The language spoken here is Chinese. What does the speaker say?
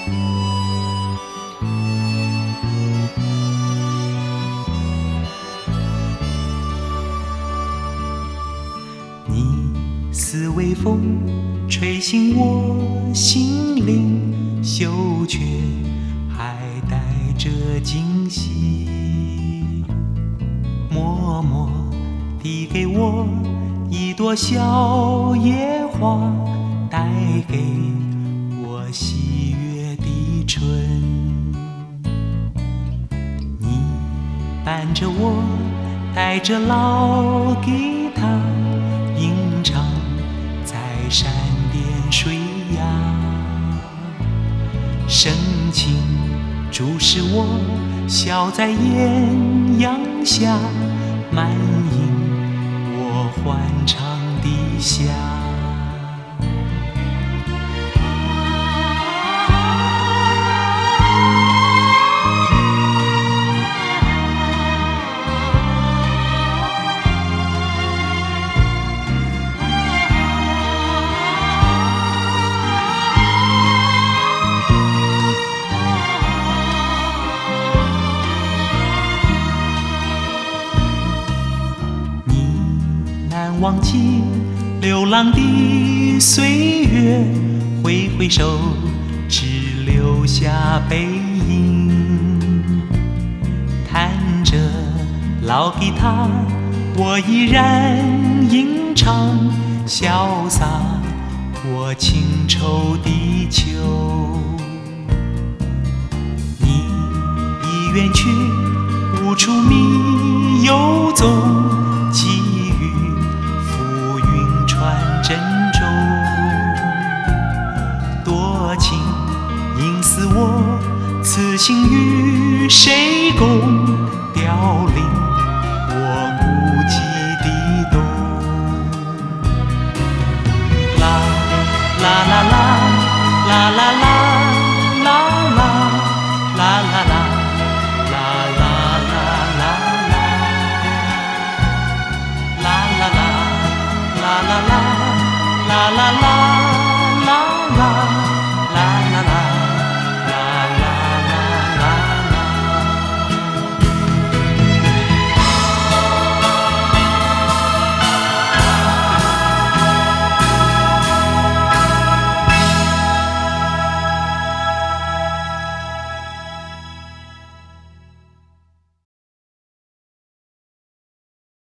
你似微风，吹醒我心灵，嗅觉还带着惊喜，默默递给我一朵小野花，带给我喜悦的春。你伴着我，带着老吉他，吟唱在山巅水崖，深情注视我，笑在艳阳下，满盈我欢唱的夏。忘记流浪的岁月，挥挥手，只留下背影。弹着老吉他，我依然吟唱，潇洒我情愁的秋。你已远去，无处觅游踪，多情应似我，此心与谁共？凋零